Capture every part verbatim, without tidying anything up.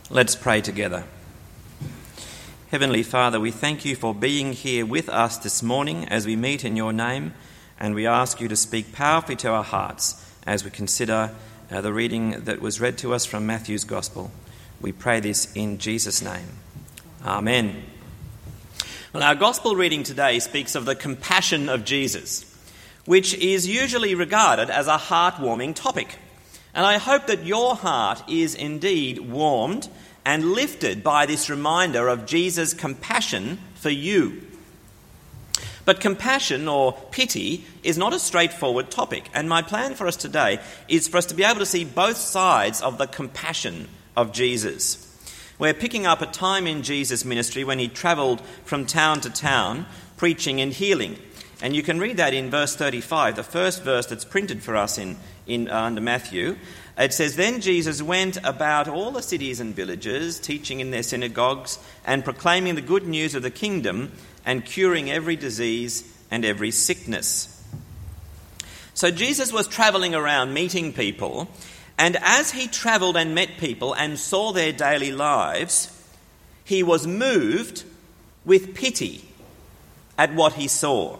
Let's pray together. Heavenly Father, we thank you for being here with us this morning as we meet in your name, and we ask you to speak powerfully to our hearts as we consider uh, the reading that was read to us from Matthew's Gospel. We pray this in Jesus' name. Amen. Well, our Gospel reading today speaks of the compassion of Jesus, which is usually regarded as a heartwarming topic. And I hope that your heart is indeed warmed and lifted by this reminder of Jesus' compassion for you. But compassion or pity is not a straightforward topic, and my plan for us today is for us to be able to see both sides of the compassion of Jesus. We're picking up a time in Jesus' ministry when he travelled from town to town, preaching and healing. And you can read that in verse thirty-five, the first verse that's printed for us in, in uh, under Matthew. It says, "Then Jesus went about all the cities and villages, teaching in their synagogues and proclaiming the good news of the kingdom and curing every disease and every sickness." So Jesus was travelling around meeting people, and as he travelled and met people and saw their daily lives, he was moved with pity at what he saw.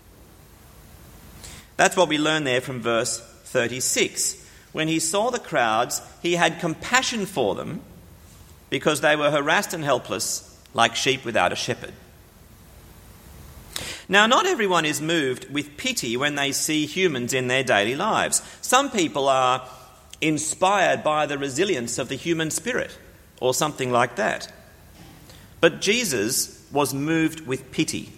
That's what we learn there from verse thirty-six. When he saw the crowds, he had compassion for them because they were harassed and helpless like sheep without a shepherd. Now, not everyone is moved with pity when they see humans in their daily lives. Some people are inspired by the resilience of the human spirit or something like that. But Jesus was moved with pity.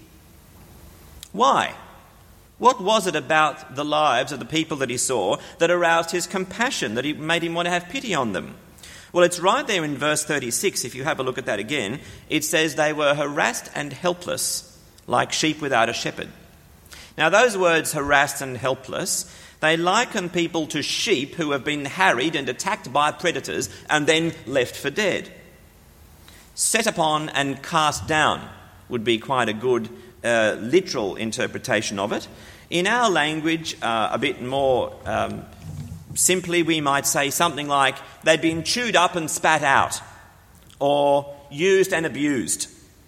Why? What was it about the lives of the people that he saw that aroused his compassion, that he made him want to have pity on them? Well, it's right there in verse thirty-six, if you have a look at that again. It says they were harassed and helpless, like sheep without a shepherd. Now, those words, harassed and helpless, they liken people to sheep who have been harried and attacked by predators and then left for dead. Set upon and cast down would be quite a good uh, literal interpretation of it. In our language, uh, a bit more um, simply, we might say something like they'd been chewed up and spat out, or used and abused.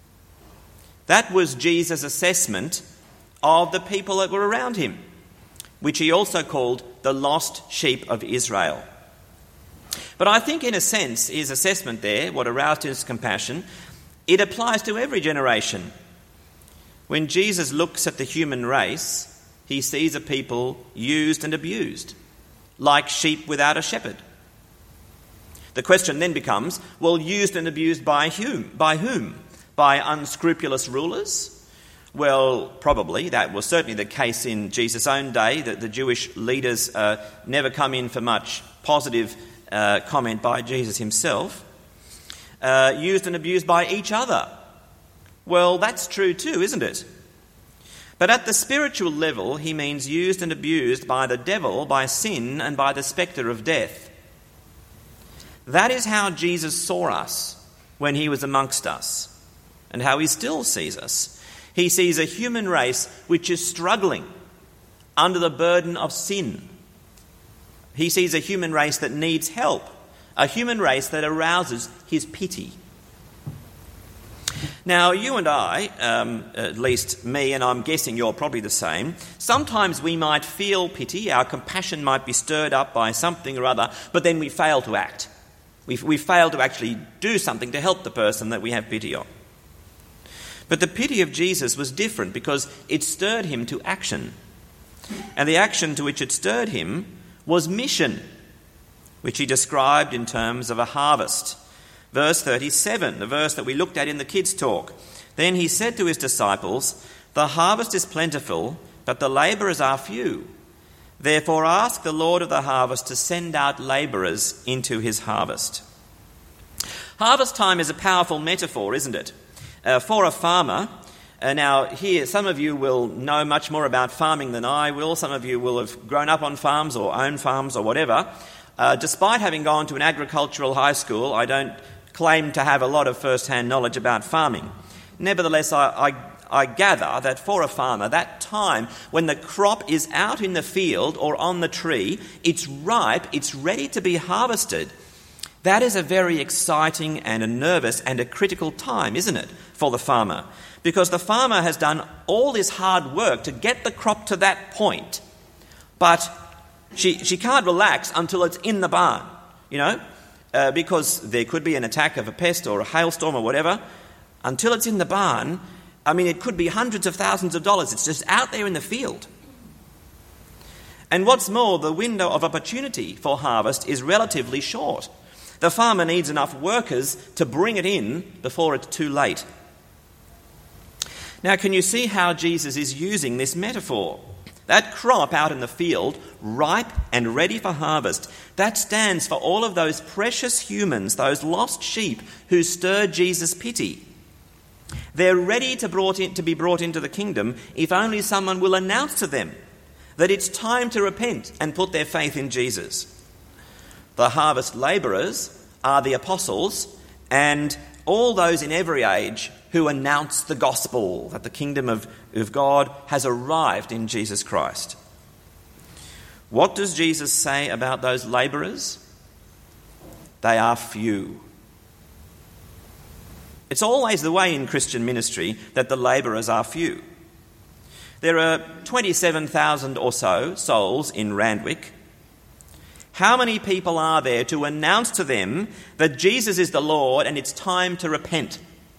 That was Jesus' assessment of the people that were around him, which he also called the lost sheep of Israel. But I think in a sense, his assessment there, what aroused his compassion, it applies to every generation. When Jesus looks at the human race, he sees a people used and abused, like sheep without a shepherd. The question then becomes, well, used and abused by whom? By whom? By unscrupulous rulers? Well, probably. That was certainly the case in Jesus' own day, that the Jewish leaders uh, never come in for much positive uh, comment by Jesus himself. Uh, used and abused by each other. Well, that's true too, isn't it? But at the spiritual level, he means used and abused by the devil, by sin, and by the spectre of death. That is how Jesus saw us when he was amongst us, and how he still sees us. He sees a human race which is struggling under the burden of sin. He sees a human race that needs help, a human race that arouses his pity. Now, you and I, um, at least me, and I'm guessing you're probably the same, sometimes we might feel pity, our compassion might be stirred up by something or other, but then we fail to act. We, we fail to actually do something to help the person that we have pity on. But the pity of Jesus was different because it stirred him to action. And the action to which it stirred him was mission, which he described in terms of a harvest. Verse thirty-seven, the verse that we looked at in the kids' talk. Then he said to his disciples, "The harvest is plentiful, but the labourers are few. Therefore ask the Lord of the harvest to send out labourers into his harvest." Harvest time is a powerful metaphor, isn't it? Uh, for a farmer, uh, now here some of you will know much more about farming than I will. Some of you will have grown up on farms or own farms or whatever. Uh, despite having gone to an agricultural high school, I don't claim to have a lot of first-hand knowledge about farming. Nevertheless, I, I, I gather that for a farmer, that time when the crop is out in the field or on the tree, it's ripe, it's ready to be harvested, That is a very exciting and a nervous and a critical time, isn't it, for the farmer? Because the farmer has done all this hard work to get the crop to that point, but she, she can't relax until it's in the barn, you know, uh, because there could be an attack of a pest or a hailstorm or whatever. Until it's in the barn, I mean, it could be hundreds of thousands of dollars. It's just out there in the field. And what's more, the window of opportunity for harvest is relatively short. The farmer needs enough workers to bring it in before it's too late. Now, can you see how Jesus is using this metaphor? That crop out in the field, ripe and ready for harvest, that stands for all of those precious humans, those lost sheep who stir Jesus' pity. They're ready to, brought in, to be brought into the kingdom if only someone will announce to them that it's time to repent and put their faith in Jesus. The harvest labourers are the apostles and all those in every age who announce the gospel, that the kingdom of, of God has arrived in Jesus Christ. What does Jesus say about those labourers? They are few. It's always the way in Christian ministry that the labourers are few. There are twenty-seven thousand or so souls in Randwick. How many people are there to announce to them that Jesus is the Lord and it's time to repent?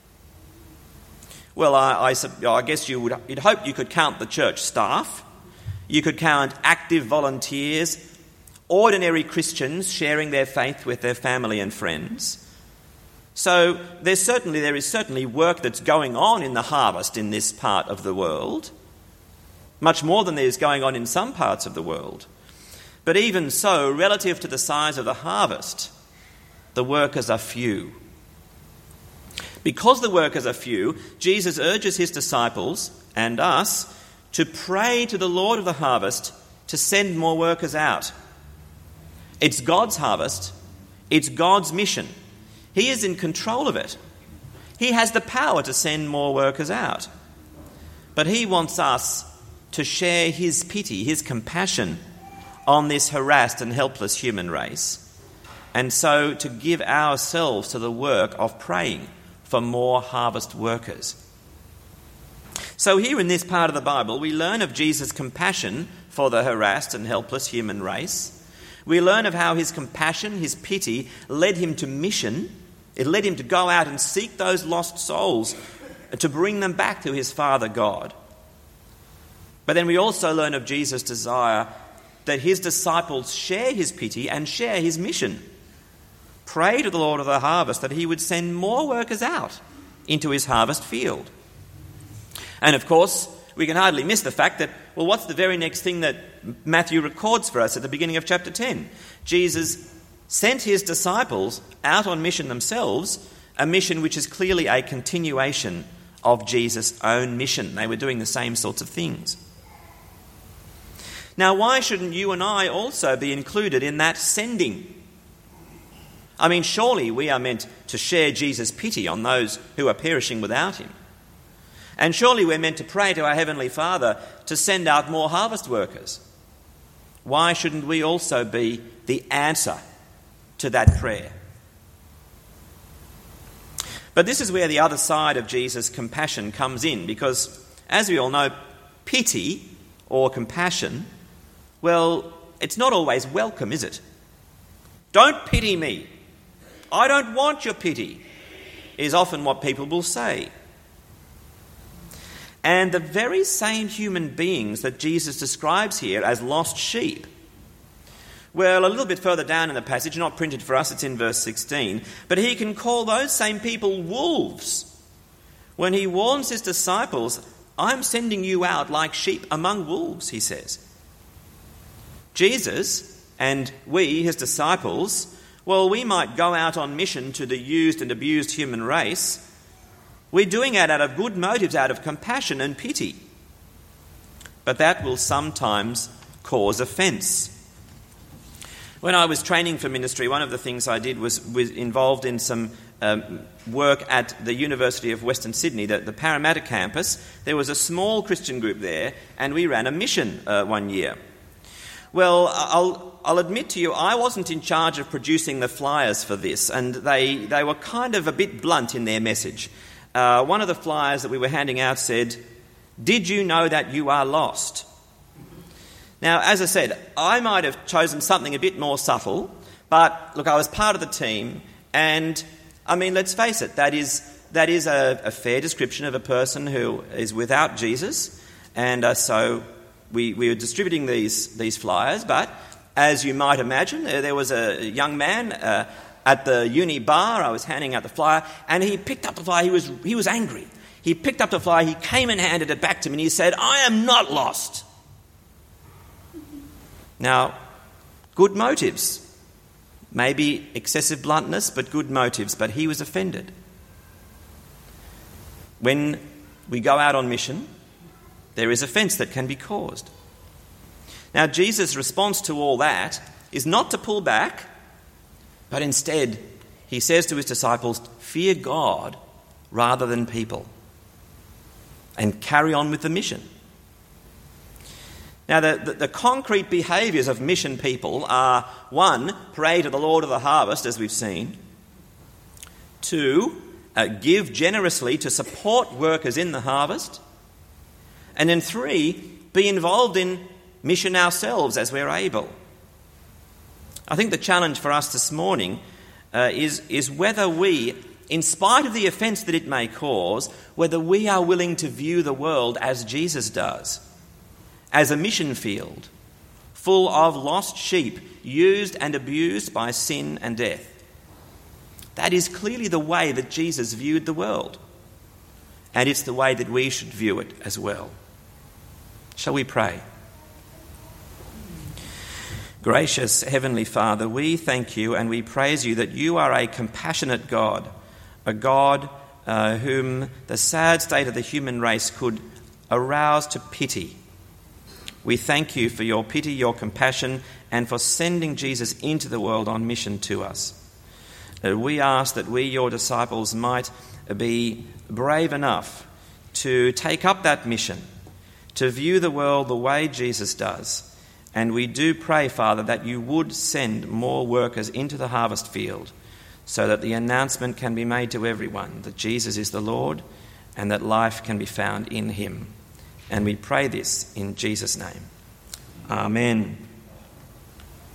Well, I, I, I guess you would you'd hope you could count the church staff. You could count active volunteers, ordinary Christians sharing their faith with their family and friends. So there's certainly there is certainly work that's going on in the harvest in this part of the world, much more than there is going on in some parts of the world. But even so, relative to the size of the harvest, the workers are few. Because the workers are few, Jesus urges his disciples and us to pray to the Lord of the harvest to send more workers out. It's God's harvest. It's God's mission. He is in control of it. He has the power to send more workers out. But he wants us to share his pity, his compassion on this harassed and helpless human race, and so to give ourselves to the work of praying for more harvest workers. So here in this part of the Bible, we learn of Jesus' compassion for the harassed and helpless human race. We learn of how his compassion, his pity, led him to mission. It led him to go out and seek those lost souls, to bring them back to his Father God. But then we also learn of Jesus' desire that his disciples share his pity and share his mission. Pray to the Lord of the harvest that he would send more workers out into his harvest field. And of course, we can hardly miss the fact that, well, what's the very next thing that Matthew records for us at the beginning of chapter ten? Jesus sent his disciples out on mission themselves, a mission which is clearly a continuation of Jesus' own mission. They were doing the same sorts of things. Now, why shouldn't you and I also be included in that sending? I mean, surely we are meant to share Jesus' pity on those who are perishing without him. And surely we're meant to pray to our Heavenly Father to send out more harvest workers. Why shouldn't we also be the answer to that prayer? But this is where the other side of Jesus' compassion comes in, because, as we all know, pity or compassion, well, it's not always welcome, is it? Don't pity me. I don't want your pity, is often what people will say. And the very same human beings that Jesus describes here as lost sheep, well, a little bit further down in the passage, not printed for us, it's in verse sixteen, but he can call those same people wolves when he warns his disciples, I'm sending you out like sheep among wolves, he says. Jesus and we, his disciples, well, we might go out on mission to the used and abused human race. We're doing it out of good motives, out of compassion and pity. But that will sometimes cause offence. When I was training for ministry, one of the things I did was, was involved in some um, work at the University of Western Sydney, the, the Parramatta campus. There was a small Christian group there, and we ran a mission uh, one year. Well, I'll, I'll admit to you, I wasn't in charge of producing the flyers for this, and they, they were kind of a bit blunt in their message. Uh, one of the flyers that we were handing out said, "Did you know that you are lost?" Now, as I said, I might have chosen something a bit more subtle, but look, I was part of the team, and I mean, let's face it, that is that is a, a fair description of a person who is without Jesus, and uh, so we, we were distributing these, these flyers, but as you might imagine, there, there was a young man uh, at the uni bar. I was handing out the flyer, and he picked up the flyer. He was he was angry. He picked up the flyer, he came and handed it back to me, and he said, "I am not lost." Now, good motives. Maybe excessive bluntness, but good motives. But he was offended. When we go out on mission, there is offence that can be caused. Now, Jesus' response to all that is not to pull back, but instead he says to his disciples, "Fear God rather than people," and carry on with the mission. Now, the, the, the concrete behaviours of mission people are, one, pray to the Lord of the harvest, as we've seen. Two, uh, give generously to support workers in the harvest. And then three, be involved in mission ourselves as we're able. I think the challenge for us this morning uh, is, is whether we, in spite of the offence that it may cause, whether we are willing to view the world as Jesus does, as a mission field, full of lost sheep, used and abused by sin and death. That is clearly the way that Jesus viewed the world, and it's the way that we should view it as well. Shall we pray? Gracious Heavenly Father, we thank you and we praise you that you are a compassionate God, a God uh, whom the sad state of the human race could arouse to pity. We thank you for your pity, your compassion, and for sending Jesus into the world on mission to us. Uh, we ask that we, your disciples, might be brave enough to take up that mission, to view the world the way Jesus does. And we do pray, Father, that you would send more workers into the harvest field so that the announcement can be made to everyone that Jesus is the Lord and that life can be found in him. And we pray this in Jesus' name. Amen.